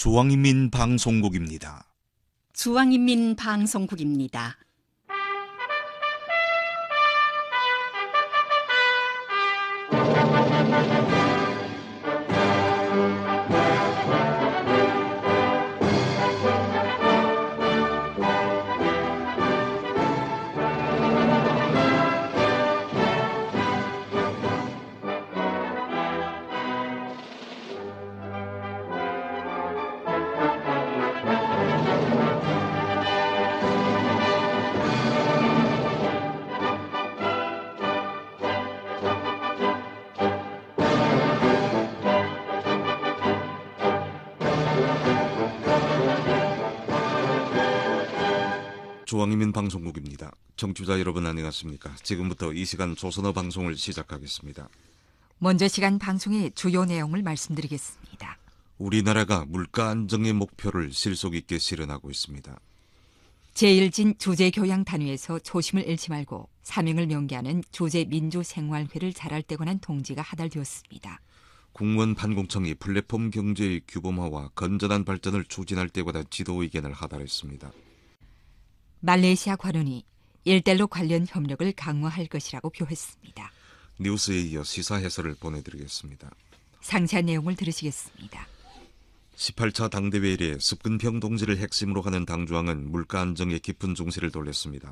중앙인민방송국입니다. 중앙인민방송국입니다. 중앙인민방송국입니다. 청취자 여러분 안녕하십니까? 지금부터 이 시간 조선어 방송을 시작하겠습니다. 먼저 시간 방송의 주요 내용을 말씀드리겠습니다. 우리나라가 물가 안정의 목표를 실속 있게 실현하고 있습니다. 제1진 주제교양단위에서 초심을 잃지 말고 사명을 명기하는 주제민주생활회를 잘할 때 관한 동지가 하달되었습니다. 국무원 판공청이 플랫폼 경제의 규범화와 건전한 발전을 추진할 때 관한 지도 의견을 하달했습니다. 말레이시아 관원이 일달러 관련 협력을 강화할 것이라고 표했습니다. 뉴스에 이어 시사 해설을 보내드리겠습니다. 상세한 내용을 들으시겠습니다. 18차 당대회 이래 습근평 동지를 핵심으로 하는 당중앙은 물가 안정에 깊은 중시를 돌렸습니다.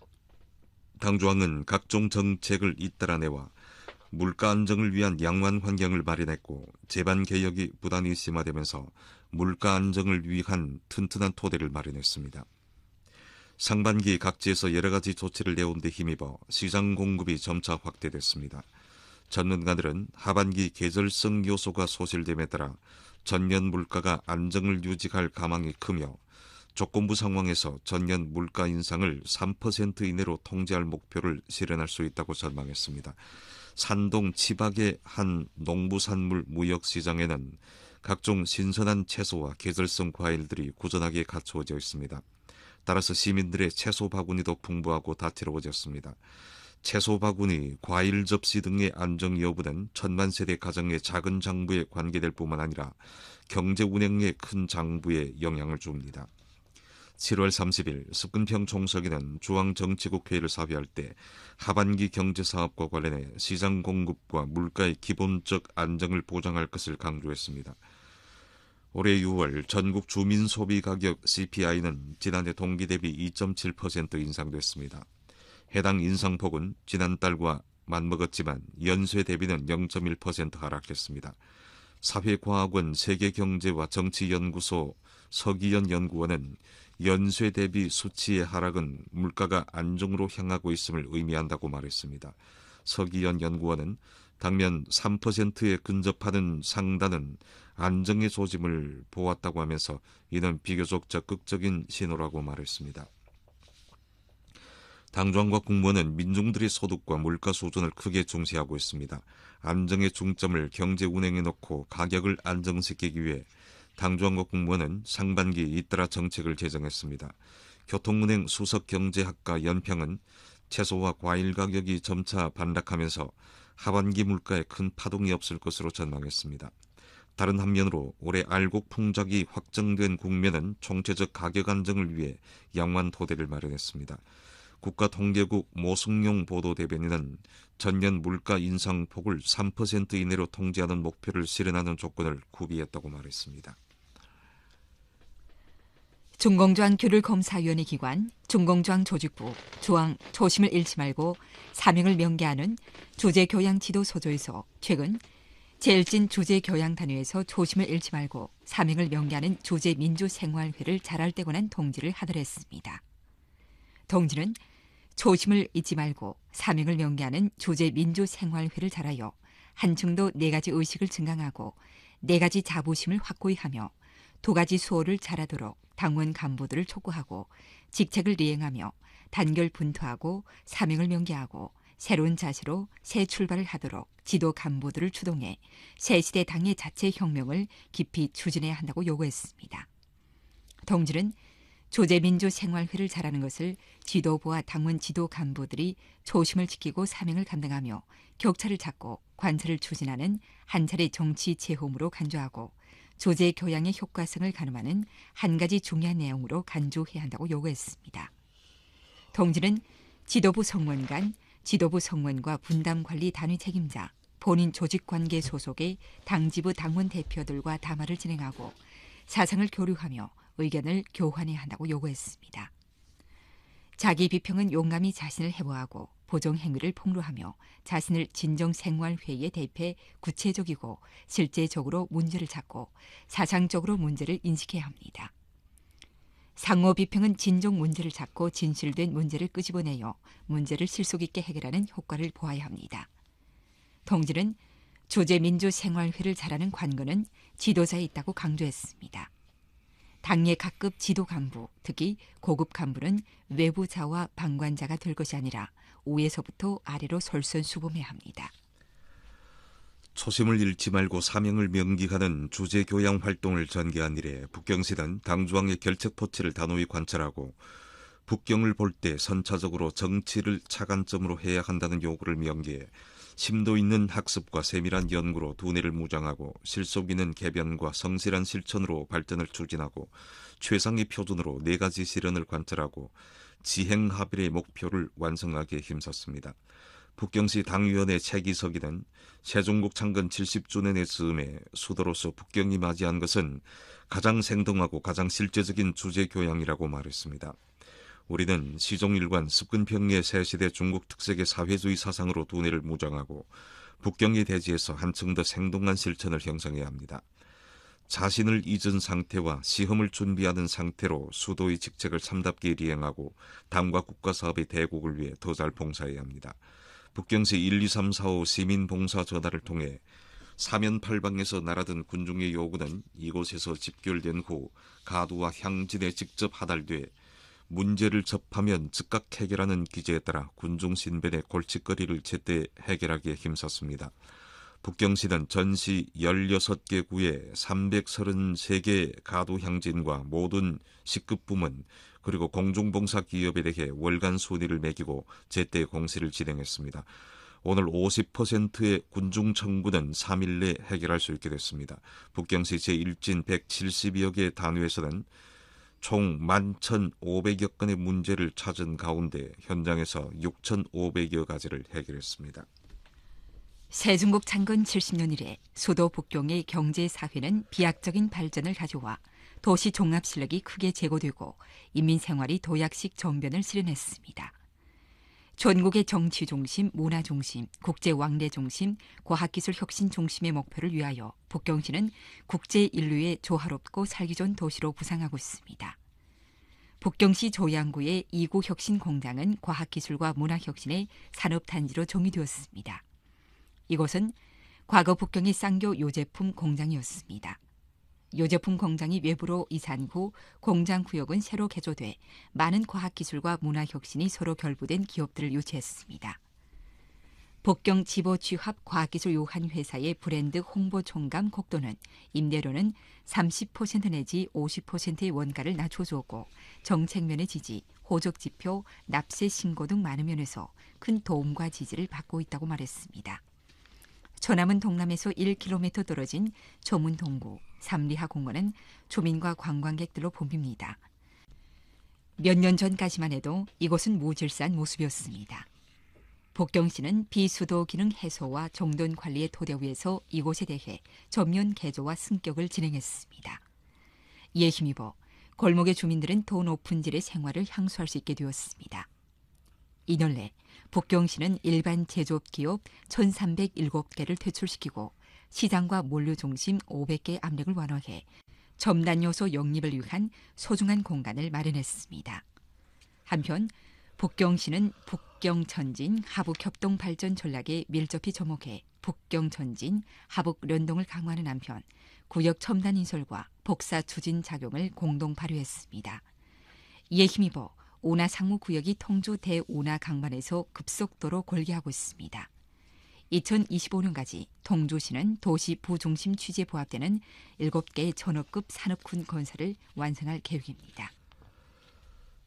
당중앙은 각종 정책을 잇따라 내와 물가 안정을 위한 양호한 환경을 마련했고 제반 개혁이 부단히 심화되면서 물가 안정을 위한 튼튼한 토대를 마련했습니다. 상반기 각지에서 여러 가지 조치를 내온 데 힘입어 시장 공급이 점차 확대됐습니다. 전문가들은 하반기 계절성 요소가 소실됨에 따라 전년 물가가 안정을 유지할 가망이 크며 조건부 상황에서 전년 물가 인상을 3% 이내로 통제할 목표를 실현할 수 있다고 전망했습니다. 산동 치박의 한 농부산물 무역시장에는 각종 신선한 채소와 계절성 과일들이 꾸준하게 갖추어져 있습니다. 따라서 시민들의 채소 바구니도 풍부하고 다채로워졌습니다. 채소 바구니, 과일 접시 등의 안정 여부는 천만 세대 가정의 작은 장부에 관계될 뿐만 아니라 경제 운행의 큰 장부에 영향을 줍니다. 7월 30일 습근평 총서기는 중앙정치국 회의를 사회할 때 하반기 경제사업과 관련해 시장 공급과 물가의 기본적 안정을 보장할 것을 강조했습니다. 올해 6월 전국 주민소비가격 CPI는 지난해 동기 대비 2.7% 인상됐습니다. 해당 인상폭은 지난달과 맞먹었지만 연쇄 대비는 0.1% 하락했습니다. 사회과학원 세계경제와 정치연구소 서기현 연구원은 연쇄 대비 수치의 하락은 물가가 안정으로 향하고 있음을 의미한다고 말했습니다. 서기현 연구원은 당면 3%에 근접하는 상단은 안정의 조짐을 보았다고 하면서 이는 비교적 적극적인 신호라고 말했습니다. 당중앙과 국무원은 민중들의 소득과 물가 수준을 크게 중시하고 있습니다. 안정의 중점을 경제 운행에 놓고 가격을 안정시키기 위해 당중앙과 국무원은 상반기 잇따라 정책을 제정했습니다. 교통은행 수석경제학과 연평은 채소와 과일 가격이 점차 반락하면서 하반기 물가에 큰 파동이 없을 것으로 전망했습니다. 다른 한면으로 올해 알곡 풍작이 확정된 국면은 총체적 가격 안정을 위해 양호한 토대를 마련했습니다. 국가통계국 모승용 보도대변인은 전년 물가 인상폭을 3% 이내로 통제하는 목표를 실현하는 조건을 구비했다고 말했습니다. 중공조항규율검사위원회 기관, 중공조항조직부, 조항 초심을 잃지 말고 사명을 명기하는 주제교양지도소조에서 최근 제1진 주제교양단위에서 초심을 잃지 말고 사명을 명기하는 주제민주생활회를 잘할 때 관한 동지를 하달했습니다. 동지는 초심을 잊지 말고 사명을 명기하는 주제민주생활회를 잘하여 한층도 4가지 의식을 증강하고 4가지 자부심을 확고히 하며 2가지 수호를 잘하도록 당원 간부들을 촉구하고 직책을 이행하며 단결분투하고 사명을 명기하고 새로운 자세로 새 출발을 하도록 지도 간부들을 추동해 새 시대 당의 자체 혁명을 깊이 추진해야 한다고 요구했습니다. 동지는 조제민주생활회를 잘하는 것을 지도부와 당원 지도 간부들이 초심을 지키고 사명을 감당하며 격차를 찾고 관찰을 추진하는 한 차례 정치 재홈으로 간주하고 조제 교양의 효과성을 가늠하는 한 가지 중요한 내용으로 간주해야 한다고 요구했습니다. 동지는 지도부 성원관, 지도부 성원과 분담관리 단위 책임자, 본인 조직관계 소속의 당지부 당원 대표들과 담화를 진행하고 사상을 교류하며 의견을 교환해야 한다고 요구했습니다. 자기 비평은 용감히 자신을 해부하고 보정 행위를 폭로하며 자신을 진정생활회의에 대입해 구체적이고 실제적으로 문제를 찾고 사상적으로 문제를 인식해야 합니다. 상호 비평은 진정 문제를 찾고 진실된 문제를 끄집어내어 문제를 실속 있게 해결하는 효과를 보아야 합니다. 동지는 조제민주생활회를 잘하는 관건은 지도자에 있다고 강조했습니다. 당의 각급 지도 간부, 특히 고급 간부는 외부자와 방관자가 될 것이 아니라 위에서부터 아래로 솔선수범해야 합니다. 초심을 잃지 말고 사명을 명기하는 주제교양 활동을 전개한 이래 북경시는 당중앙의 결책포치를 단호히 관찰하고 북경을 볼 때 선차적으로 정치를 차관점으로 해야 한다는 요구를 명기해 심도 있는 학습과 세밀한 연구로 두뇌를 무장하고 실속 있는 개변과 성실한 실천으로 발전을 추진하고 최상의 표준으로 4가지 실현을 관찰하고 지행합일의 목표를 완성하기에 힘썼습니다. 북경시 당위원회 최기석이는 세종국 창건 70주년의 즈음에 수도로서 북경이 맞이한 것은 가장 생동하고 가장 실제적인 주제교양이라고 말했습니다. 우리는 시종일관 습근평리의 새시대 중국 특색의 사회주의 사상으로 두뇌를 무장하고 북경의 대지에서 한층 더 생동한 실천을 형성해야 합니다. 자신을 잊은 상태와 시험을 준비하는 상태로 수도의 직책을 참답게 이행하고 당과 국가 사업의 대국을 위해 더 잘 봉사해야 합니다. 북경시 1, 2, 3, 4, 5 시민봉사 전화를 통해 사면팔방에서 날아든 군중의 요구는 이곳에서 집결된 후 가두와 향진에 직접 하달돼 문제를 접하면 즉각 해결하는 기제에 따라 군중 신변의 골칫거리를 제때 해결하기에 힘썼습니다. 북경시는 전시 16개 구에 333개 가두 향진과 모든 식급부문 그리고 공중봉사 기업에 대해 월간 순위를 매기고 제때 공시를 진행했습니다. 오늘 50%의 군중 청구는 3일 내 해결할 수 있게 됐습니다. 북경시 제1진 170여 개 단위에서는 총 11,500여 건의 문제를 찾은 가운데 현장에서 6,500여 가지를 해결했습니다. 세중국 창건 70년 이래 수도 북경의 경제사회는 비약적인 발전을 가져와 도시 종합 실력이 크게 제고되고 인민 생활이 도약식 전변을 실현했습니다. 전국의 정치 중심, 문화 중심, 국제 왕래 중심, 과학기술 혁신 중심의 목표를 위하여 북경시는 국제 인류의 조화롭고 살기 좋은 도시로 부상하고 있습니다. 북경시 조양구의 2구 혁신 공장은 과학기술과 문화혁신의 산업단지로 정의되었습니다. 이곳은 과거 북경의 쌍교 요제품 공장이었습니다. 요제품 공장이 외부로 이산 후 공장 구역은 새로 개조돼 많은 과학기술과 문화혁신이 서로 결부된 기업들을 유치했습니다. 북경 지보취합 과학기술 요한회사의 브랜드 홍보총감 곡도는 임대료는 30% 내지 50%의 원가를 낮춰주었고 정책면의 지지, 호적지표, 납세 신고 등 많은 면에서 큰 도움과 지지를 받고 있다고 말했습니다. 처남은 동남에서 1km 떨어진 조문동구 삼리하공원은 주민과 관광객들로 붐빕니다. 몇 년 전까지만 해도 이곳은 무질서한 모습이었습니다. 북경시는 비수도 기능 해소와 정돈 관리의 토대 위에서 이곳에 대해 전면 개조와 승격을 진행했습니다. 이에 힘입어 골목의 주민들은 더 높은 질의 생활을 향수할 수 있게 되었습니다. 이널래 북경시는 일반 제조업기업 1,307개를 퇴출시키고 시장과 물류 중심 500개 압력을 완화해 첨단 요소 영립을 위한 소중한 공간을 마련했습니다. 한편 북경시는 북경전진 하북협동 발전 전략에 밀접히 접목해 북경전진 하북연동을 강화하는 한편 구역 첨단 인설과 복사 추진 작용을 공동 발휘했습니다. 이에 힘입어 운하 상무구역이 통주 대운하 강반에서 급속도로 골기하고 있습니다. 2025년까지 통주시는 도시 부중심 취지에 부합되는 7개의 전업급 산업군 건설을 완성할 계획입니다.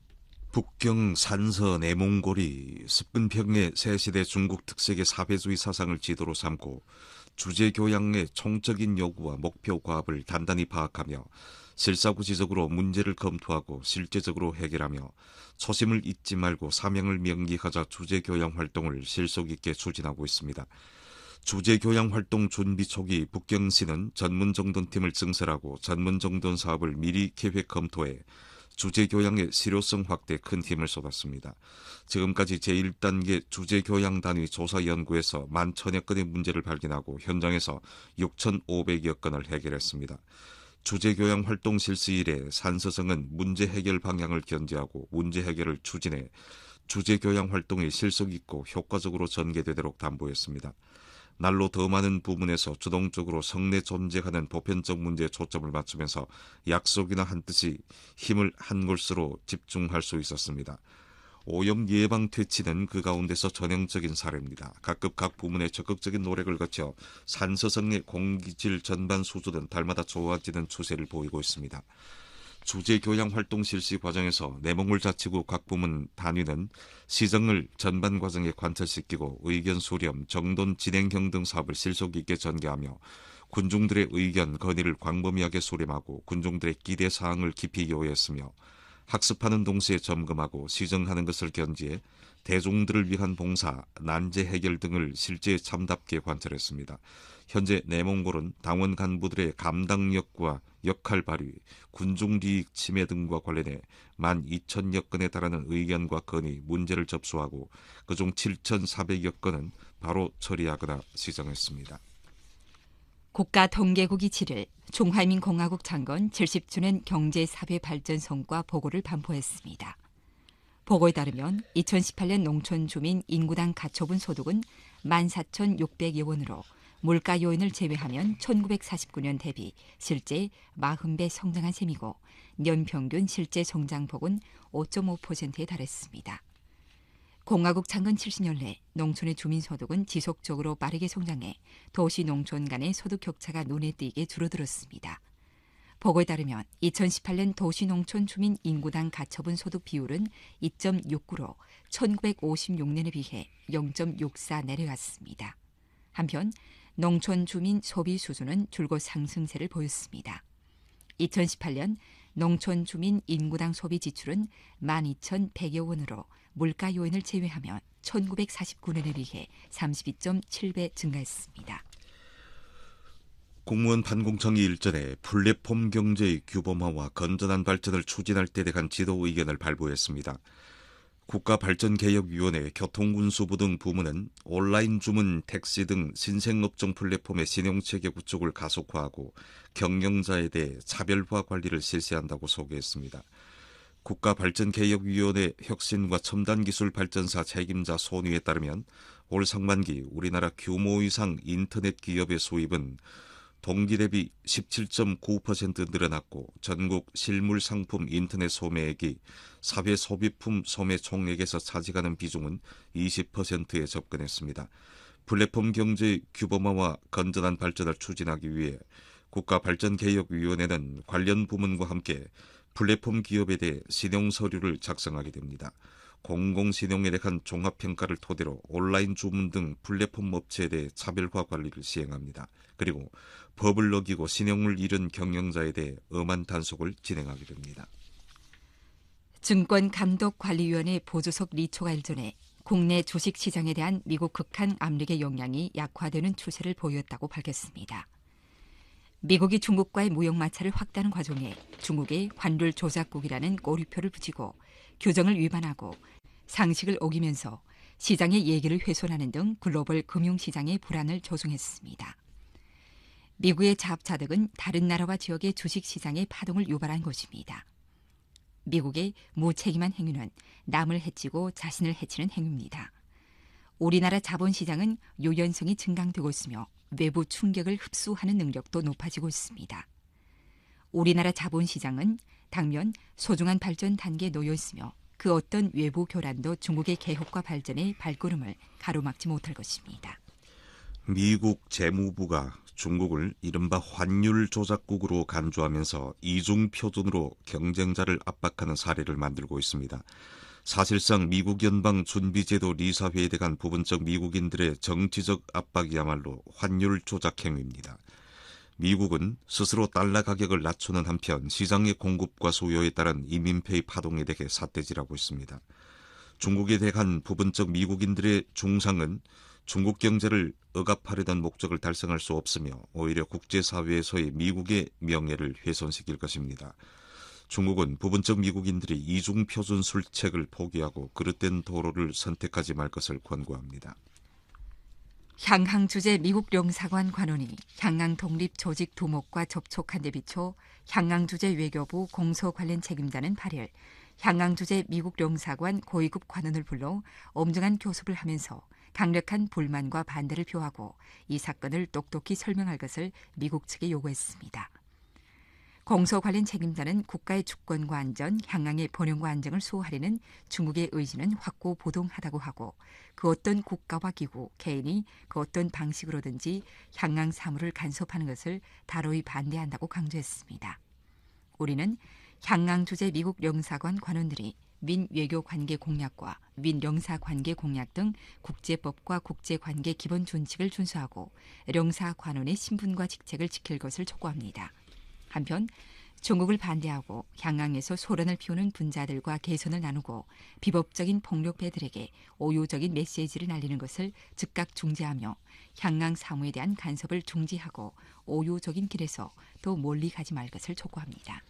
북경 산서 내몽골이 습근평의 새시대 중국 특색의 사회주의 사상을 지도로 삼고 주제교양의 총적인 요구와 목표 과업을 단단히 파악하며 실사구시적으로 문제를 검토하고 실제적으로 해결하며 초심을 잊지 말고 사명을 명기하자 주제교양 활동을 실속 있게 추진하고 있습니다. 주제교양 활동 준비 초기 북경시는 전문정돈팀을 증설하고 전문정돈 사업을 미리 계획 검토해 주제교양의 실효성 확대에 큰 힘을 쏟았습니다. 지금까지 제1단계 주제교양단위 조사연구에서 11,000여 건의 문제를 발견하고 현장에서 6,500여 건을 해결했습니다. 주제교양 활동 실시 이래 산서성은 문제 해결 방향을 견지하고 문제 해결을 추진해 주제교양 활동이 실속 있고 효과적으로 전개되도록 담보했습니다. 날로 더 많은 부문에서 주동적으로 성내 존재하는 보편적 문제에 초점을 맞추면서 약속이나 한 뜻이 힘을 한 곳으로 집중할 수 있었습니다. 오염 예방 퇴치는 그 가운데서 전형적인 사례입니다. 각급 각 부문의 적극적인 노력을 거쳐 산서성의 공기질 전반 수준은 달마다 좋아지는 추세를 보이고 있습니다. 주제교양 활동 실시 과정에서 내몽골 자치구 각 부문 단위는 시정을 전반 과정에 관찰시키고 의견 수렴, 정돈 진행형 등 사업을 실속 있게 전개하며 군중들의 의견, 건의를 광범위하게 수렴하고 군중들의 기대 사항을 깊이 요했으며 학습하는 동시에 점검하고 시정하는 것을 견지해 대중들을 위한 봉사, 난제 해결 등을 실제 참답게 관찰했습니다. 현재 내몽골은 당원 간부들의 감당력과 역할 발휘, 군중리익 침해 등과 관련해 12,000여 건에 달하는 의견과 건의, 문제를 접수하고 그중 7,400여 건은 바로 처리하거나 시정했습니다. 국가통계국이 7일 중화민공화국 창건 70주년 경제사회발전 성과 보고를 반포했습니다. 보고에 따르면 2018년 농촌주민 인구당 가처분 소득은 14,600여 원으로 물가 요인을 제외하면 1949년 대비 실제 40배 성장한 셈이고 연평균 실제 성장폭은 5.5%에 달했습니다. 공화국 창건 70년 내 농촌의 주민소득은 지속적으로 빠르게 성장해 도시 농촌 간의 소득 격차가 눈에 띄게 줄어들었습니다. 보고에 따르면 2018년 도시농촌 주민 인구당 가처분 소득 비율은 2.69로 1956년에 비해 0.64 내려갔습니다. 한편 농촌 주민 소비 수준은 줄곧 상승세를 보였습니다. 2018년 농촌 주민 인구당 소비 지출은 12,100여 원으로 물가 요인을 제외하면 1949년에 비해 32.7배 증가했습니다. 공무원 반공청이 일전에 플랫폼 경제의 규범화와 건전한 발전을 추진할 때 대한 지도 의견을 발부했습니다. 국가발전개혁위원회, 교통운수부 등 부문은 온라인 주문, 택시 등 신생업종 플랫폼의 신용체계 구축을 가속화하고 경영자에 대해 차별화 관리를 실시한다고 소개했습니다. 국가발전개혁위원회 혁신과 첨단기술 발전사 책임자 손위에 따르면 올 상반기 우리나라 규모 이상 인터넷 기업의 수입은 동기 대비 17.9% 늘어났고 전국 실물 상품 인터넷 소매액이 사회 소비품 소매 총액에서 차지하는 비중은 20%에 접근했습니다. 플랫폼 경제의 규범화와 건전한 발전을 추진하기 위해 국가발전개혁위원회는 관련 부문과 함께 플랫폼 기업에 대해 신용서류를 작성하게 됩니다. 공공신용에 대한 종합평가를 토대로 온라인 주문 등 플랫폼 업체에 대해 차별화 관리를 시행합니다. 그리고 법을 어기고 신용을 잃은 경영자에 대해 엄한 단속을 진행하게 됩니다. 증권감독관리위원회 보조석 리초가 일전에 국내 주식시장에 대한 미국 극한 압력의 영향이 약화되는 추세를 보였다고 밝혔습니다. 미국이 중국과의 무역 마찰을 확대하는 과정에 중국의 환율 조작국이라는 꼬리표를 붙이고 규정을 위반하고 상식을 어기면서 시장의 예기를 훼손하는 등 글로벌 금융시장의 불안을 조성했습니다. 미국의 자업자득은 다른 나라와 지역의 주식시장의 파동을 유발한 것입니다. 미국의 무책임한 행위는 남을 해치고 자신을 해치는 행위입니다. 우리나라 자본시장은 유연성이 증강되고 있으며 외부 충격을 흡수하는 능력도 높아지고 있습니다. 우리나라 자본시장은 당면 소중한 발전 단계에 놓여 있으며 그 어떤 외부 교란도 중국의 개혁과 발전의 발걸음을 가로막지 못할 것입니다. 미국 재무부가 중국을 이른바 환율 조작국으로 간주하면서 이중 표준으로 경쟁자를 압박하는 사례를 만들고 있습니다. 사실상 미국 연방 준비제도 리사회에 대한 부분적 미국인들의 정치적 압박이야말로 환율 조작 행위입니다. 미국은 스스로 달러 가격을 낮추는 한편 시장의 공급과 수요에 따른 이민폐의 파동에 대해 삿대질하고 있습니다. 중국에 대한 부분적 미국인들의 중상은 중국 경제를 억압하려던 목적을 달성할 수 없으며 오히려 국제사회에서의 미국의 명예를 훼손시킬 것입니다. 중국은 부분적 미국인들이 이중표준 술책을 포기하고 그릇된 도로를 선택하지 말 것을 권고합니다. 향항 주재 미국 영사관 관원이 향항 독립 조직 두목과 접촉한 데 비춰 향항 주재 외교부 공소 관련 책임자는 8일 향항 주재 미국 영사관 고위급 관원을 불러 엄중한 교섭을 하면서 강력한 불만과 반대를 표하고 이 사건을 똑똑히 설명할 것을 미국 측에 요구했습니다. 공소 관련 책임자는 국가의 주권과 안전, 향항의 번영과 안정을 수호하려는 중국의 의지는 확고부동하다고 하고 그 어떤 국가와 기구, 개인이 그 어떤 방식으로든지 향항 사무를 간섭하는 것을 다로이 반대한다고 강조했습니다. 우리는 향항 주재 미국 영사관 관원들이 민 외교관계 공약과 민 영사관계 공약 등 국제법과 국제관계 기본 준칙을 준수하고 영사관원의 신분과 직책을 지킬 것을 촉구합니다. 한편 중국을 반대하고 향항에서 소란을 피우는 분자들과 개선을 나누고 비법적인 폭력배들에게 오유적인 메시지를 날리는 것을 즉각 중지하며 향항 사무에 대한 간섭을 중지하고 오유적인 길에서 더 멀리 가지 말 것을 촉구합니다.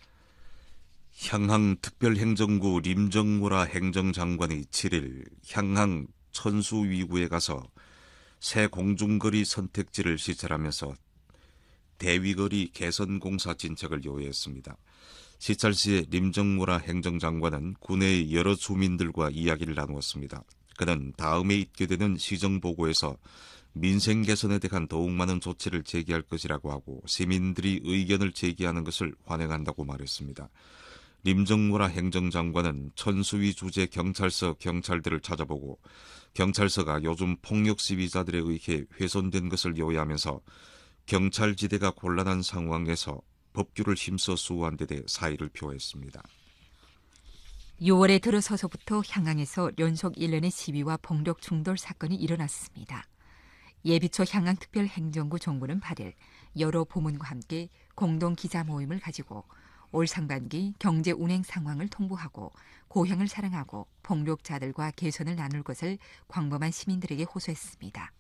향항 특별행정구 림정무라 행정장관이 7일 향항 천수위구에 가서 새 공중거리 선택지를 시찰하면서 대위거리 개선공사 진척을 요구했습니다. 시찰 시에 림정무라 행정장관은 구내의 여러 주민들과 이야기를 나누었습니다. 그는 다음에 있게 되는 시정보고에서 민생 개선에 대한 더욱 많은 조치를 제기할 것이라고 하고 시민들이 의견을 제기하는 것을 환영한다고 말했습니다. 림정무라 행정장관은 천수위 주재 경찰서 경찰들을 찾아보고 경찰서가 요즘 폭력 시위자들에 의해 훼손된 것을 요구하면서 경찰지대가 곤란한 상황에서 법규를 힘써 수호한 데 대해 사의를 표했습니다. 6월에 들어서서부터 향항에서 연속 1년의 시위와 폭력 충돌 사건이 일어났습니다. 예비초 향항특별행정구 정부는 8일 여러 부문과 함께 공동 기자 모임을 가지고 올 상반기 경제 운행 상황을 통보하고 고향을 사랑하고 폭력자들과 개선을 나눌 것을 광범한 시민들에게 호소했습니다.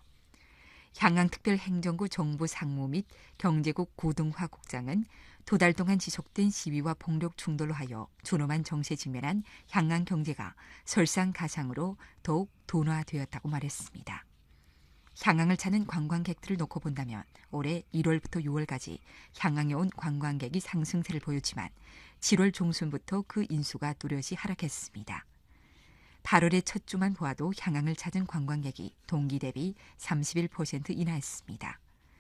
향항특별행정구 정부 상무 및 경제국 고등화 국장은 두 달 동안 지속된 시위와 폭력 충돌로 하여 준엄한 정세에 직면한 향항 경제가 설상가상으로 더욱 둔화되었다고 말했습니다. 향항을 찾는 관광객들을 놓고 본다면 올해 1월부터 6월까지 향항에 온 관광객이 상승세를 보였지만 7월 중순부터 그 인수가 뚜렷이 하락했습니다. 8월의 첫 주만 보아도 향항을 찾은 관광객이 동기 대비 31% 인하했습니다.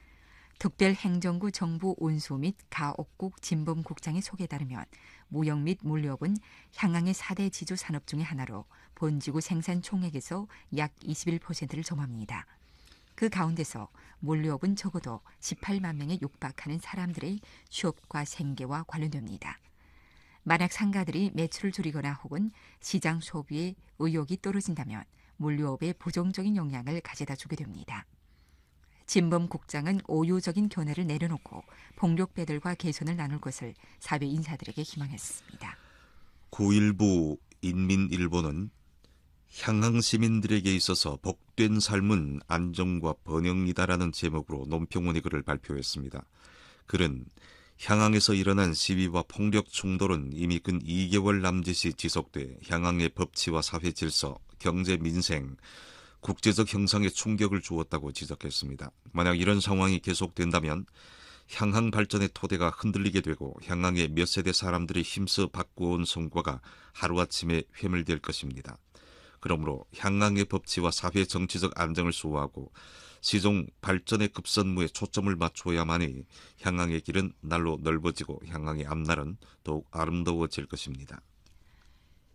특별행정구 정부 운수 및 가옥국 진범국장의 소개에 따르면 무역 및 물류업은 향항의 4대 지주 산업 중의 하나로 본지구 생산 총액에서 약 21%를 점합니다. 그 가운데서 물류업은 적어도 18만 명에 육박하는 사람들의 취업과 생계와 관련됩니다. 만약 상가들이 매출을 줄이거나 혹은 시장 소비에 의욕이 떨어진다면 물류업에 부정적인 영향을 가져다 주게 됩니다. 진범 국장은 오유적인 견해를 내려놓고 폭력배들과 개선을 나눌 것을 사회 인사들에게 희망했습니다. 9.19 인민일보는 향항 시민들에게 있어서 복된 삶은 안정과 번영이다라는 제목으로 논평문의 글을 발표했습니다. 글은 향항에서 일어난 시위와 폭력 충돌은 이미 근 2개월 남짓이 지속돼 향항의 법치와 사회 질서, 경제 민생, 국제적 형상에 충격을 주었다고 지적했습니다. 만약 이런 상황이 계속된다면 향항 발전의 토대가 흔들리게 되고 향항의 몇 세대 사람들이 힘써 바꾸어온 성과가 하루아침에 회멸될 것입니다. 그러므로 향항의 법치와 사회 정치적 안정을 수호하고 시종 발전의 급선무에 초점을 맞춰야만이 향항의 길은 날로 넓어지고 향항의 앞날은 더욱 아름다워질 것입니다.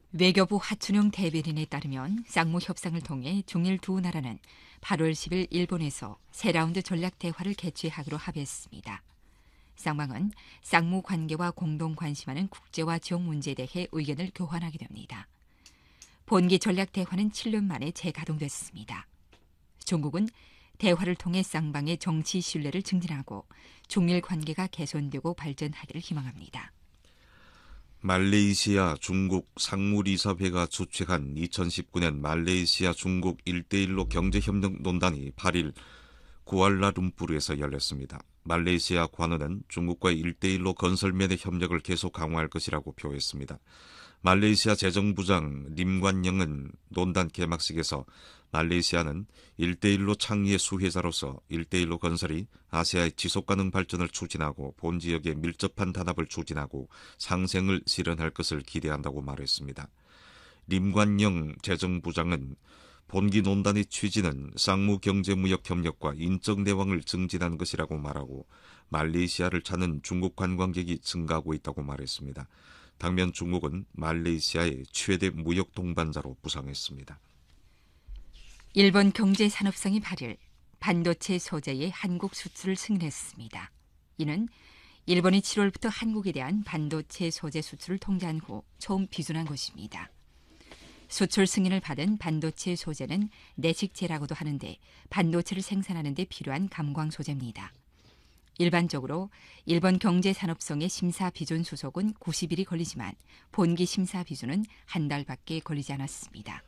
외교부 하춘영 대변인에 따르면 쌍무 협상을 통해 중일 두 나라는 8월 10일 일본에서 새 라운드 전략 대화를 개최하기로 합의했습니다. 쌍방은 쌍무 관계와 공동 관심하는 국제와 지역 문제에 대해 의견을 교환하게 됩니다. 본기 전략 대화는 7년 만에 재가동됐습니다. 중국은 대화를 통해 쌍방의 정치 신뢰를 증진하고 중일 관계가 개선되고 발전하기를 희망합니다. 말레이시아 중국 상무리사회가 주최한 2019년 말레이시아 중국 1대1로 경제협력 논단이 8일 쿠알라룸푸르에서 열렸습니다. 말레이시아 관원은 중국과의 1대1로 건설면의 협력을 계속 강화할 것이라고 표했습니다. 말레이시아 재정부장 림관영은 논단 개막식에서 말레이시아는 1대1로 창의의 수혜자로서 1대1로 건설이 아시아의 지속가능 발전을 추진하고 본 지역의 밀접한 단합을 추진하고 상생을 실현할 것을 기대한다고 말했습니다. 림관영 재정부장은 본기 논단의 취지는 쌍무 경제무역 협력과 인적 내왕을 증진한 것이라고 말하고 말레이시아를 찾는 중국 관광객이 증가하고 있다고 말했습니다. 당면 중국은 말레이시아의 최대 무역 동반자로 부상했습니다. 일본 경제산업성이 8일 반도체 소재의 한국 수출을 승인했습니다. 이는 일본이 7월부터 한국에 대한 반도체 소재 수출을 통제한 후 처음 비준한 것입니다. 수출 승인을 받은 반도체 소재는 내식재라고도 하는데 반도체를 생산하는 데 필요한 감광 소재입니다. 일반적으로 일본 경제산업성의 심사 비준 수속은 90일이 걸리지만 본기 심사 비준은 한 달밖에 걸리지 않았습니다.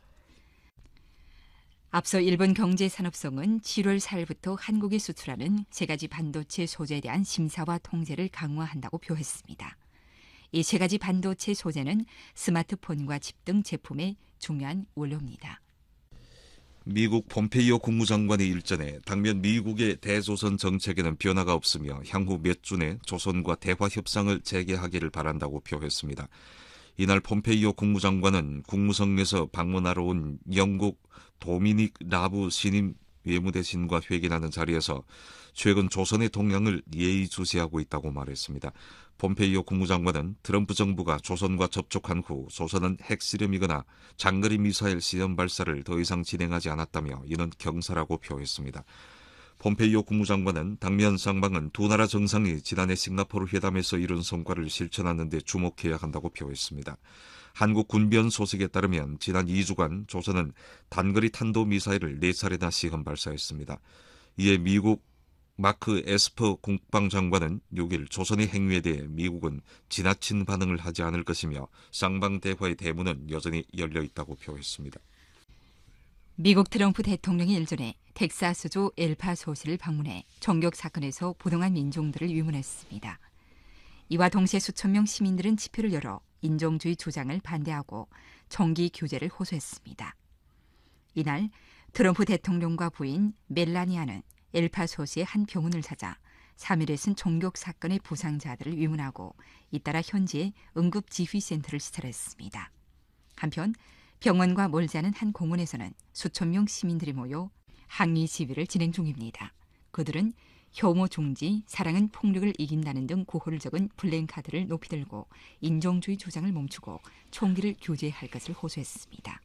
앞서 일본 경제산업성은 7월 4일부터 한국에 수출하는 세 가지 반도체 소재에 대한 심사와 통제를 강화한다고 표했습니다. 이 세 가지 반도체 소재는 스마트폰과 칩 등 제품의 중요한 원료입니다. 미국 폼페이오 국무장관의 일전에 당면 미국의 대조선 정책에는 변화가 없으며 향후 몇 주 내 조선과 대화 협상을 재개하기를 바란다고 표했습니다. 이날 폼페이오 국무장관은 국무성에서 방문하러 온 영국 도미닉 라브 신임 외무대신과 회견하는 자리에서 최근 조선의 동향을 예의주시하고 있다고 말했습니다. 폼페이오 국무장관은 트럼프 정부가 조선과 접촉한 후 조선은 핵실험이거나 장거리 미사일 시험 발사를 더 이상 진행하지 않았다며 이는 경사라고 표했습니다. 폼페이오 국무장관은 당면 쌍방은 두 나라 정상이 지난해 싱가포르 회담에서 이룬 성과를 실천하는 데 주목해야 한다고 표했습니다. 한국 군변 소식에 따르면 지난 2주간 조선은 단거리 탄도미사일을 4차례나 시험 발사했습니다. 이에 미국 마크 에스퍼 국방장관은 6일 조선의 행위에 대해 미국은 지나친 반응을 하지 않을 것이며 쌍방 대화의 대문은 여전히 열려 있다고 표했습니다. 미국 트럼프 대통령이 일전에 텍사스주 엘파소시를 방문해 총격 사건에서 부동한 민중들을 위문했습니다. 이와 동시에 수천 명 시민들은 집회를 열어 인종주의 주장을 반대하고 총기 규제를 호소했습니다. 이날 트럼프 대통령과 부인 멜라니아는 엘파소시의 한 병원을 찾아 3일에 쓴 총격 사건의 부상자들을 위문하고 잇따라 현지에 응급지휘센터를 시설했습니다. 한편 병원과 멀지 않은 한 공원에서는 수천 명 시민들이 모여 항의 시위를 진행 중입니다. 그들은 혐오 중지, 사랑은 폭력을 이긴다는 등 구호를 적은 플랜카드를 높이 들고 인종주의 주장을 멈추고 총기를 규제할 것을 호소했습니다.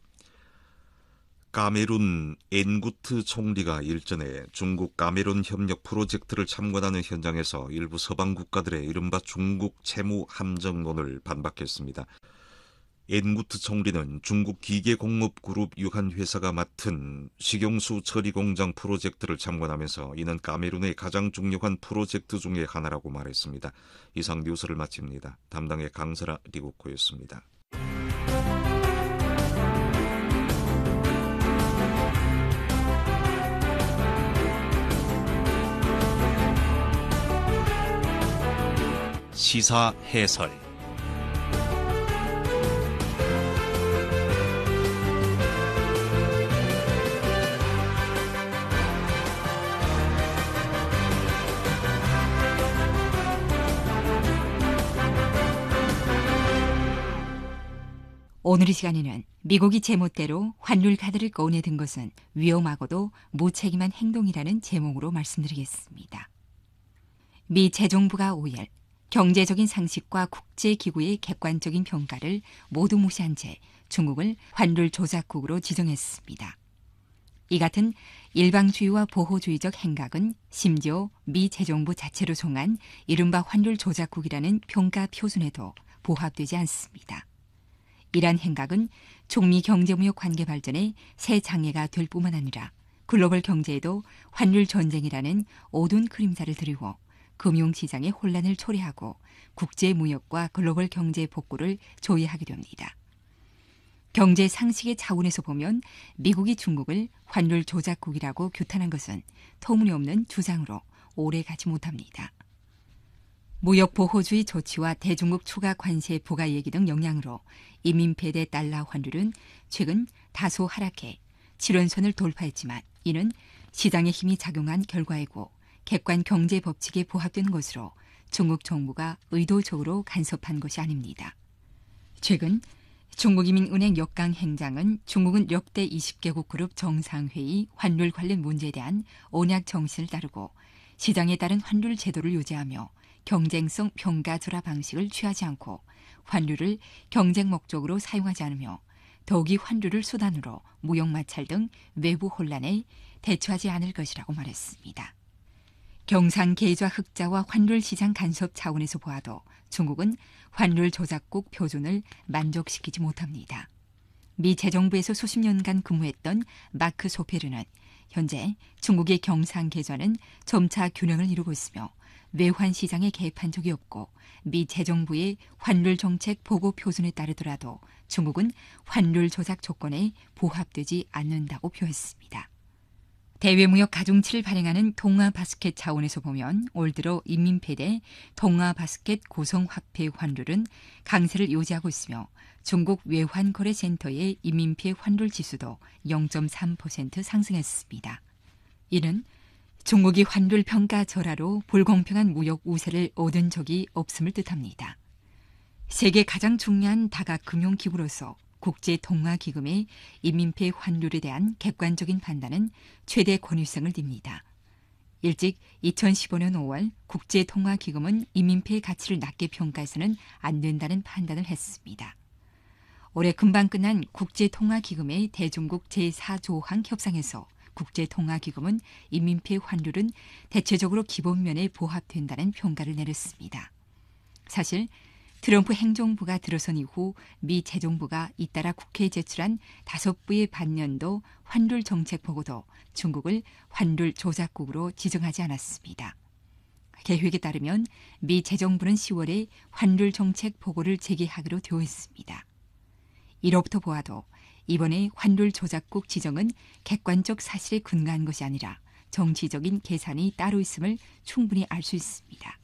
카메룬 엔구트 총리가 일전에 중국 카메룬 협력 프로젝트를 참관하는 현장에서 일부 서방 국가들의 이른바 중국 채무 함정론을 반박했습니다. 엔구트 총리는 중국 기계공업그룹 유한회사가 맡은 식용수 처리 공장 프로젝트를 참관하면서 이는 카메룬의 가장 중요한 프로젝트 중의 하나라고 말했습니다. 이상 뉴스를 마칩니다. 담당의 강설아 리국호였습니다. 시사 해설 오늘 이 시간에는 미국이 제멋대로 환율 카드를 꺼내든 것은 위험하고도 무책임한 행동이라는 제목으로 말씀드리겠습니다. 미 재정부가 5일 경제적인 상식과 국제기구의 객관적인 평가를 모두 무시한 채 중국을 환율 조작국으로 지정했습니다. 이 같은 일방주의와 보호주의적 행각은 심지어 미 재정부 자체로 정한 이른바 환율 조작국이라는 평가 표준에도 부합되지 않습니다. 이러한 행각은 중미 경제무역 관계 발전에 새 장애가 될 뿐만 아니라 글로벌 경제에도 환율 전쟁이라는 어두운 그림자를 드리고 금융시장의 혼란을 초래하고 국제무역과 글로벌 경제 복구를 조이하게 됩니다. 경제 상식의 차원에서 보면 미국이 중국을 환율 조작국이라고 규탄한 것은 터무니없는 주장으로 오래 가지 못합니다. 무역 보호주의 조치와 대중국 추가 관세 부과 얘기 등 영향으로 인민폐대 달러 환율은 최근 다소 하락해 7원선을 돌파했지만 이는 시장의 힘이 작용한 결과이고 객관 경제 법칙에 부합되는 것으로 중국 정부가 의도적으로 간섭한 것이 아닙니다. 최근 중국인민은행 역강 행장은 중국은 역대 20개국 그룹 정상회의 환율 관련 문제에 대한 언약 정신을 따르고 시장에 따른 환율 제도를 유지하며 경쟁성 평가 조라 방식을 취하지 않고 환율을 경쟁 목적으로 사용하지 않으며 더욱이 환율을 수단으로 무역 마찰 등 외부 혼란에 대처하지 않을 것이라고 말했습니다. 경상 계좌 흑자와 환율 시장 간섭 차원에서 보아도 중국은 환율 조작국 표준을 만족시키지 못합니다. 미 재정부에서 수십 년간 근무했던 마크 소페르는 현재 중국의 경상 계좌는 점차 균형을 이루고 있으며 외환 시장에 개입한 적이 없고 미 재정부의 환율 정책 보고 표준에 따르더라도 중국은 환율 조작 조건에 부합되지 않는다고 표했습니다. 대외무역 가중치를 발행하는 동아바스켓 차원에서 보면 올 들어 인민폐대 동아바스켓 고성화폐 환율은 강세를 유지하고 있으며 중국 외환거래센터의 인민폐 환율 지수도 0.3% 상승했습니다. 이는 중국이 환율 평가 절하로 불공평한 무역 우세를 얻은 적이 없음을 뜻합니다. 세계 가장 중요한 다각 금융기구로서 국제통화기금의 인민폐 환율에 대한 객관적인 판단은 최대 권위성을 띱니다. 일찍 2015년 5월 국제통화기금은 인민폐 가치를 낮게 평가해서는 안 된다는 판단을 했습니다. 올해 금방 끝난 국제통화기금의 대중국 제4조항 협상에서 국제통화기금은 인민폐 환율은 대체적으로 기본면에 부합된다는 평가를 내렸습니다. 사실 트럼프 행정부가 들어선 이후 미 재정부가 잇따라 국회에 제출한 5부의 반년도 환율 정책 보고도 중국을 환율 조작국으로 지정하지 않았습니다. 계획에 따르면 미 재정부는 10월에 환율 정책 보고를 제기하기로 되어 있습니다. 이로부터 보아도 이번에 환율 조작국 지정은 객관적 사실에 근거한 것이 아니라 정치적인 계산이 따로 있음을 충분히 알 수 있습니다.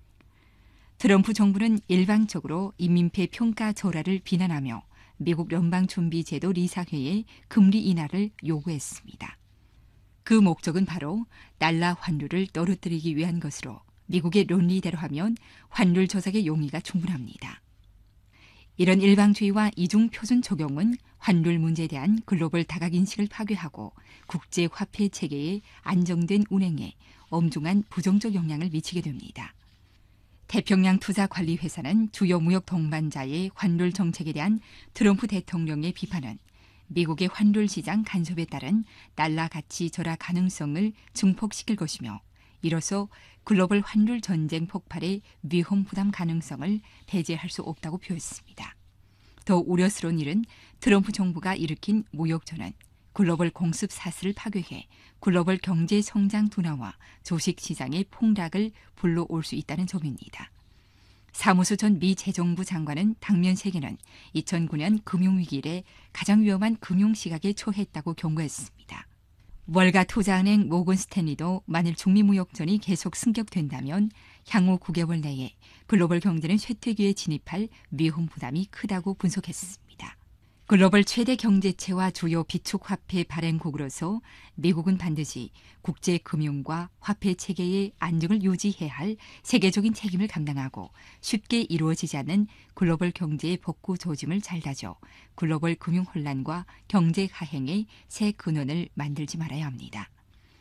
트럼프 정부는 일방적으로 인민폐 평가 절하를 비난하며 미국 연방준비제도 리사회에 금리 인하를 요구했습니다. 그 목적은 바로 달러 환율을 떨어뜨리기 위한 것으로 미국의 논리대로 하면 환율 조작의 용의가 충분합니다. 이런 일방주의와 이중표준 적용은 환율 문제에 대한 글로벌 다각인식을 파괴하고 국제화폐 체계의 안정된 운행에 엄중한 부정적 영향을 미치게 됩니다. 태평양 투자관리회사는 주요 무역 동반자의 환율 정책에 대한 트럼프 대통령의 비판은 미국의 환율 시장 간섭에 따른 달러 가치 절하 가능성을 증폭시킬 것이며 이로써 글로벌 환율 전쟁 폭발의 위험 부담 가능성을 배제할 수 없다고 표했습니다. 더 우려스러운 일은 트럼프 정부가 일으킨 무역전은 글로벌 공습 사슬을 파괴해 글로벌 경제 성장 둔화와 주식시장의 폭락을 불러올 수 있다는 점입니다. 사무소 전 미 재정부 장관은 당면 세계는 2009년 금융위기 이래 가장 위험한 금융시각에 처했다고 경고했습니다. 월가 투자은행 모건 스탠리도 만일 중미 무역전이 계속 승격된다면 향후 9개월 내에 글로벌 경제는 쇠퇴기에 진입할 위험 부담이 크다고 분석했습니다. 글로벌 최대 경제체와 주요 비축화폐 발행국으로서 미국은 반드시 국제금융과 화폐체계의 안정을 유지해야 할 세계적인 책임을 감당하고 쉽게 이루어지지 않는 글로벌 경제의 복구 조짐을 잘 다져 글로벌 금융 혼란과 경제 하행의 새 근원을 만들지 말아야 합니다.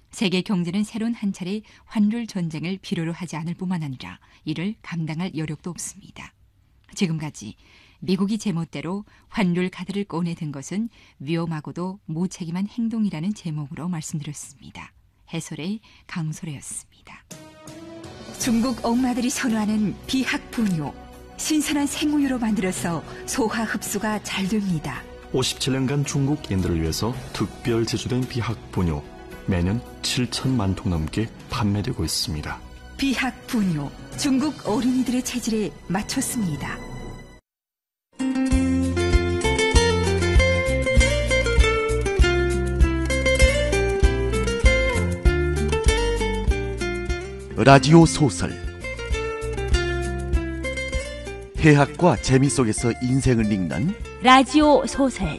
세계 경제는 새로운 한 차례 환율 전쟁을 필요로 하지 않을 뿐만 아니라 이를 감당할 여력도 없습니다. 지금까지 미국이 제멋대로 환율 카드를 꺼내든 것은 위험하고도 무책임한 행동이라는 제목으로 말씀드렸습니다. 해설의 강소래였습니다. 중국 엄마들이 선호하는 비학분유. 신선한 생우유로 만들어서 소화 흡수가 잘 됩니다. 57년간 중국인들을 위해서 특별 제조된 비학분유. 매년 7천만 통 넘게 판매되고 있습니다. 비학분유. 중국 어린이들의 체질에 맞췄습니다. 라디오 소설 해학과 재미 속에서 인생을 읽는 라디오 소설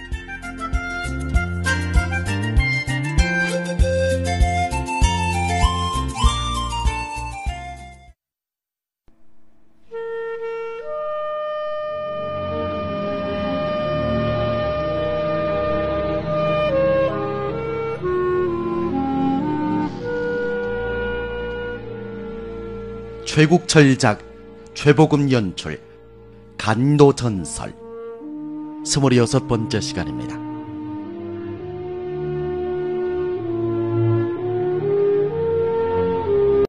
최국철작, 최복음 연출, 간도전설 26번째 시간입니다.